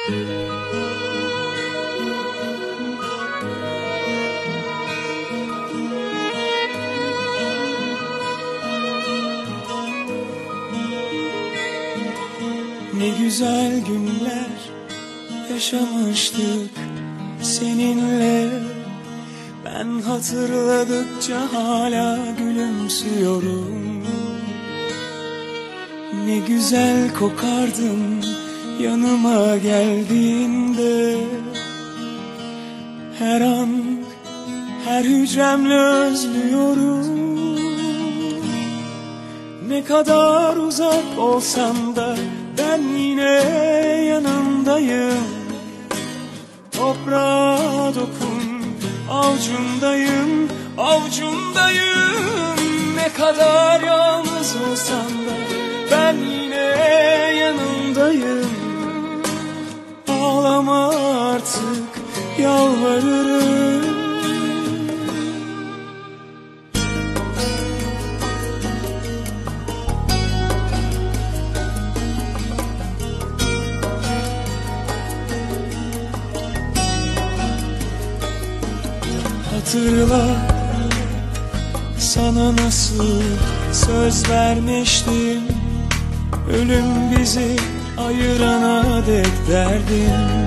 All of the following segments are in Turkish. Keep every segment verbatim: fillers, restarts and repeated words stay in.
Ne güzel günler yaşamıştık seninle. Ben hatırladıkça hala gülümsüyorum. Ne güzel kokardın yanıma geldiğinde. Her an her hücremle özlüyorum. Ne kadar uzak olsam da ben yine yanındayım. Toprağa dokun, avucundayım, avucundayım. Ne kadar yalnız olsam da ben yine yanındayım. Ağlama artık, yalvarırım. Hatırla, sana nasıl söz vermiştim. Ölüm bizi ayırana dek derdim.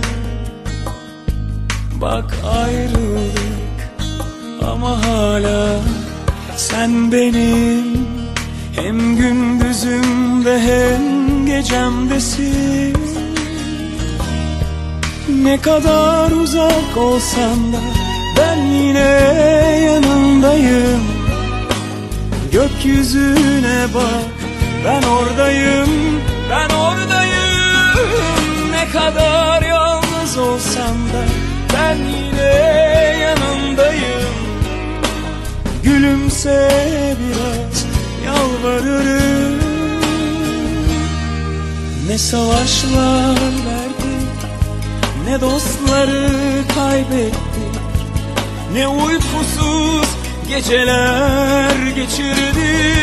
Bak ayrıldık ama hala sen benim. Hem gündüzümde hem gecemdesin. Ne kadar uzak olsam da ben yine yanındayım. Gökyüzüne bak, ben oradayım, ben oradayım. Ne kadar yalnız olsam da ben yine yanındayım. Gülümse biraz, yalvarırım. Ne savaşlar verdik, ne dostları kaybettik. Ne uykusuz geceler geçirdik.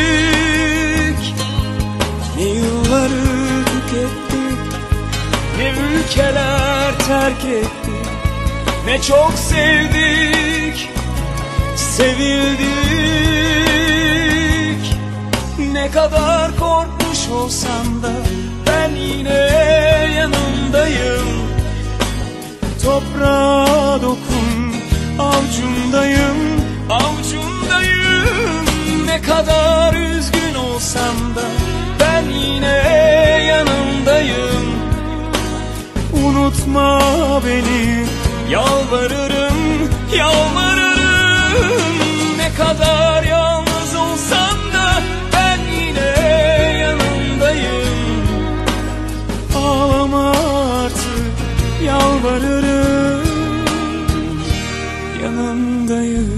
Ne yılları tükettik, ne ülkeler terk ettik. Ne çok sevdik, sevildik. Ne kadar korkmuş olsam da ben yine yanındayım. Toprağa dokun, avucundayım, avucundayım. Ne kadar üzgün olsam da ben yine yanındayım. Unutma beni, yalvarırım, yalvarırım. Ne kadar yalnız olsam da ben yine yanındayım. Ağlama artık, yalvarırım. Yanındayım.